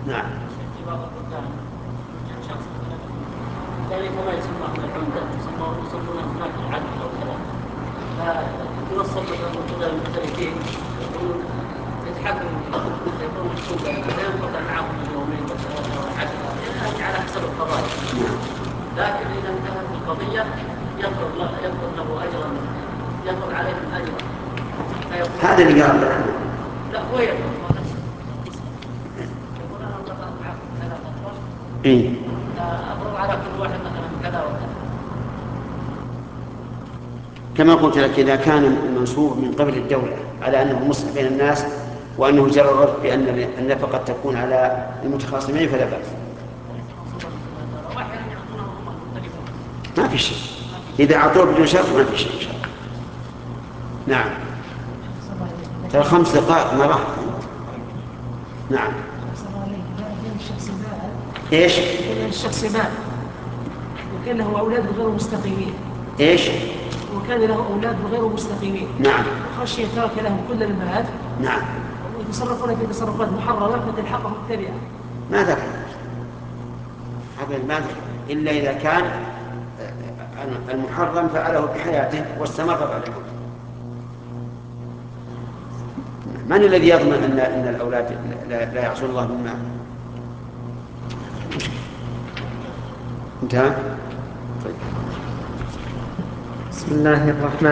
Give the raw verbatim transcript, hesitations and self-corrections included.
نعم. في بعض البلدان يوجد شخص مثلا ذلك ما يسمى العمدة، يسمونه يسمونه هناك العدل أو كذا، فيوصل مثلا كذا المختلفين يقولون يتحكم يكون مكتوب لا ينقطع معهم يومين وثلاثة وعشرة يعني على حسب القضايا. نعم. لكن إذا انتهت القضية يفرض له يفرض له أجرا، يفرض عليهم أجرا. هذا اللي قال لك. لا هو يفرض هو نفسه يقول أنا قطعت معكم ثلاث أشهر إيه؟ أفرض على كل واحد مثلا كذا وكذا. كما قلت لك إذا كان المنصوب من قبل الدولة على أنه مصلح بين الناس وأنه جرى الرد بأن النفقة تكون على المتخاصمين فلا بأس. وأحيانا يعطونه هم مختلفون. ما في شيء إذا أعطوه بدون شرط ما في شيء إن شاء الله. نعم. ترى خمس دقائق ما راح. نعم. الشخص مات. ايش؟ الشخص مات وكان له أولاد غير مستقيمين. ايش؟ وكان له أولاد غير مستقيمين. نعم. وخشي ترك لهم كل المال. نعم. ويتصرفون في تصرفات محرمة فتلحقهم التبعة. ما ذكر هذا ما ذكر إلا إذا كان المحرم فعله بحياته واستمر بعد الموت. من الذي يضمن أن أن الأولاد لا, لا يعصون الله بالمال؟ انتهى. طيب. بسم الله الرحمن